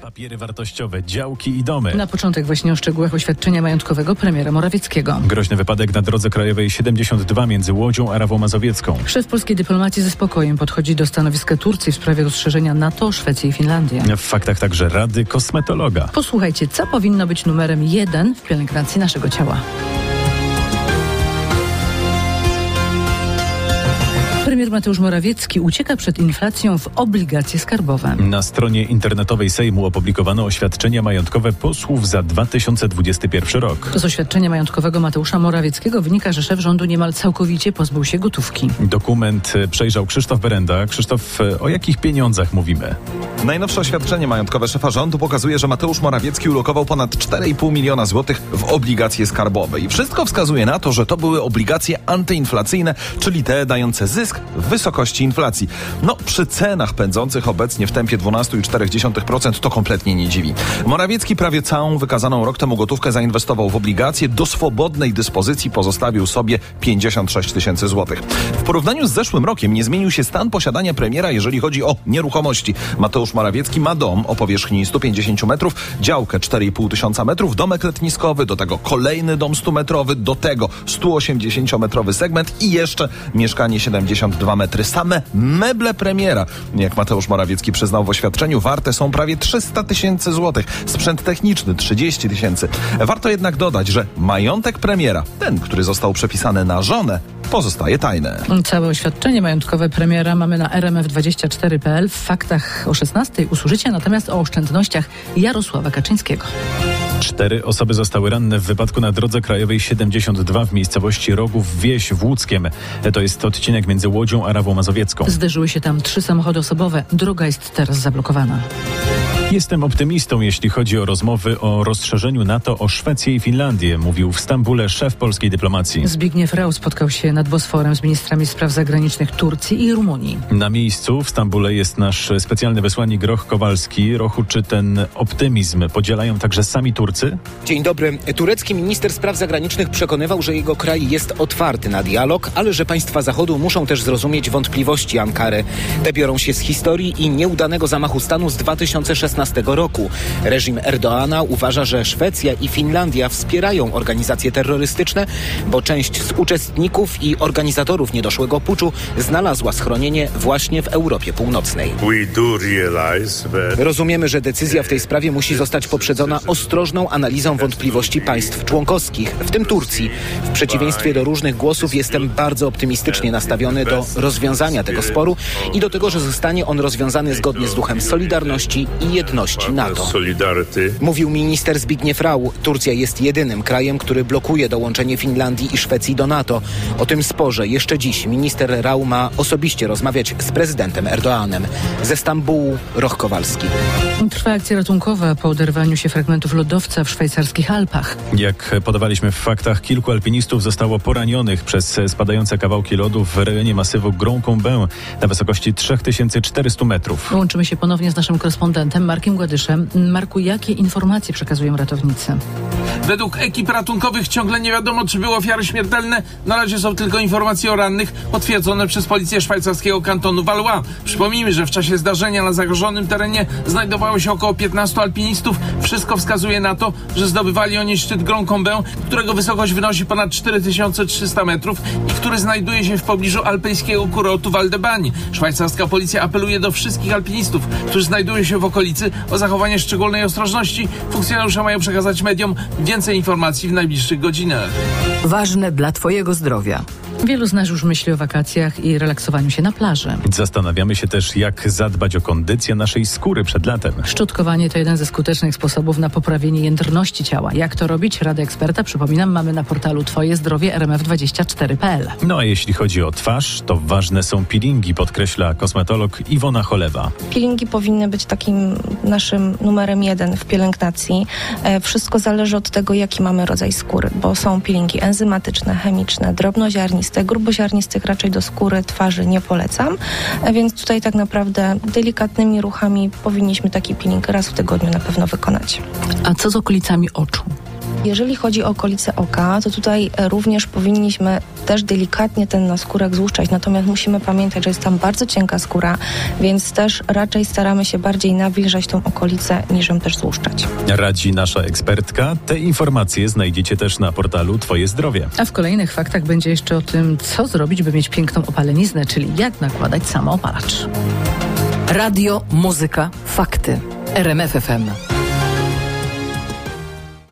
Papiery wartościowe, działki i domy. Na początek właśnie o szczegółach oświadczenia majątkowego premiera Morawieckiego. Groźny wypadek na drodze krajowej 72 między Łodzią a Rawą Mazowiecką. Szef polskiej dyplomacji ze spokojem podchodzi do stanowiska Turcji w sprawie rozszerzenia NATO, Szwecji i Finlandii. W faktach także rady kosmetologa. Posłuchajcie, co powinno być numerem 1 w pielęgnacji naszego ciała. Premier Mateusz Morawiecki ucieka przed inflacją w obligacje skarbowe. Na stronie internetowej Sejmu opublikowano oświadczenia majątkowe posłów za 2021 rok. Z oświadczenia majątkowego Mateusza Morawieckiego wynika, że szef rządu niemal całkowicie pozbył się gotówki. Dokument przejrzał Krzysztof Berenda. Krzysztof, o jakich pieniądzach mówimy? Najnowsze oświadczenie majątkowe szefa rządu pokazuje, że Mateusz Morawiecki ulokował ponad 4,5 miliona złotych w obligacje skarbowe. I wszystko wskazuje na to, że to były obligacje antyinflacyjne, czyli te dające zysk w wysokości inflacji. No, przy cenach pędzących obecnie w tempie 12,4% to kompletnie nie dziwi. Morawiecki prawie całą wykazaną rok temu gotówkę zainwestował w obligacje. Do swobodnej dyspozycji pozostawił sobie 56 tysięcy złotych. W porównaniu z zeszłym rokiem nie zmienił się stan posiadania premiera, jeżeli chodzi o nieruchomości. Mateusz Morawiecki ma dom o powierzchni 150 metrów, działkę 4,5 tysiąca metrów, domek letniskowy, do tego kolejny dom 100-metrowy, do tego 180-metrowy segment i jeszcze mieszkanie 72 metry. Same meble premiera, jak Mateusz Morawiecki przyznał w oświadczeniu, warte są prawie 300 tysięcy złotych. Sprzęt techniczny 30 tysięcy. Warto jednak dodać, że majątek premiera, ten, który został przepisany na żonę, pozostaje tajne. Całe oświadczenie majątkowe premiera mamy na rmf24.pl. W faktach o 16:00 usłyszycie natomiast o oszczędnościach Jarosława Kaczyńskiego. 4 osoby zostały ranne w wypadku na drodze krajowej 72 w miejscowości Rogów Wieś w Łódzkiem. To jest odcinek między Łodzią a Rawą Mazowiecką. Zderzyły się tam 3 samochody osobowe. Droga jest teraz zablokowana. Jestem optymistą, jeśli chodzi o rozmowy o rozszerzeniu NATO o Szwecję i Finlandię, mówił w Stambule szef polskiej dyplomacji. Zbigniew Rau spotkał się nad Bosforem z ministrami spraw zagranicznych Turcji i Rumunii. Na miejscu w Stambule jest nasz specjalny wysłannik Roch Kowalski. Rochu, czy ten optymizm podzielają także sami Turcy? Dzień dobry. Turecki minister spraw zagranicznych przekonywał, że jego kraj jest otwarty na dialog, ale że państwa Zachodu muszą też zrozumieć wątpliwości Ankary. Te biorą się z historii i nieudanego zamachu stanu z 2016 roku. Reżim Erdoana uważa, że Szwecja i Finlandia wspierają organizacje terrorystyczne, bo część z uczestników i organizatorów niedoszłego puczu znalazła schronienie właśnie w Europie Północnej. Rozumiemy, że decyzja w tej sprawie musi zostać poprzedzona ostrożną analizą wątpliwości państw członkowskich, w tym Turcji. W przeciwieństwie do różnych głosów jestem bardzo optymistycznie nastawiony do rozwiązania tego sporu i do tego, że zostanie on rozwiązany zgodnie z duchem solidarności i jedności NATO. Mówił minister Zbigniew Rau. Turcja jest jedynym krajem, który blokuje dołączenie Finlandii i Szwecji do NATO. O tym sporze jeszcze dziś minister Rau ma osobiście rozmawiać z prezydentem Erdoğanem. Ze Stambułu Roch Kowalski. Trwa akcja ratunkowa po oderwaniu się fragmentów lodowca w szwajcarskich Alpach. Jak podawaliśmy w faktach, kilku alpinistów zostało poranionych przez spadające kawałki lodu w rejonie masywu Grand Combin na wysokości 3400 metrów. Łączymy się ponownie z naszym korespondentem Markiem Gładyszem. Marku, jakie informacje przekazują ratownicy? Według ekip ratunkowych ciągle nie wiadomo, czy były ofiary śmiertelne. Na razie są tylko informacje o rannych potwierdzone przez policję szwajcarskiego kantonu Valois. Przypomnijmy, że w czasie zdarzenia na zagrożonym terenie znajdowało się około 15 alpinistów. Wszystko wskazuje na to, że zdobywali oni szczyt Grand Combin, którego wysokość wynosi ponad 4300 metrów i który znajduje się w pobliżu alpejskiego kurortu Val de Bagne. Szwajcarska policja apeluje do wszystkich alpinistów, którzy znajdują się w okolicy, o zachowanie szczególnej ostrożności. Funkcjonariusze mają przekazać mediom więcej informacji w najbliższych godzinach. Ważne dla Twojego zdrowia. Wielu z nas już myśli o wakacjach i relaksowaniu się na plaży. Zastanawiamy się też, jak zadbać o kondycję naszej skóry przed latem. Szczotkowanie to jeden ze skutecznych sposobów na poprawienie jędrności ciała. Jak to robić? Radę eksperta, przypominam, mamy na portalu Twoje Zdrowie rmf24.pl. No a jeśli chodzi o twarz, to ważne są peelingi, podkreśla kosmetolog Iwona Cholewa. Peelingi powinny być takim naszym numerem 1 w pielęgnacji. Wszystko zależy od tego, jaki mamy rodzaj skóry, bo są peelingi enzymatyczne, chemiczne, drobnoziarniste, gruboziarnistych raczej do skóry, twarzy nie polecam, więc tutaj tak naprawdę delikatnymi ruchami powinniśmy taki peeling raz w tygodniu na pewno wykonać. A co z okolicami oczu? Jeżeli chodzi o okolice oka, to tutaj również powinniśmy też delikatnie ten naskórek złuszczać, natomiast musimy pamiętać, że jest tam bardzo cienka skóra, więc też raczej staramy się bardziej nawilżać tą okolicę, niż ją też złuszczać. Radzi nasza ekspertka. Te informacje znajdziecie też na portalu Twoje Zdrowie. A w kolejnych faktach będzie jeszcze o tym, co zrobić, by mieć piękną opaleniznę, czyli jak nakładać samoopalacz. Radio, muzyka, fakty. RMF FM.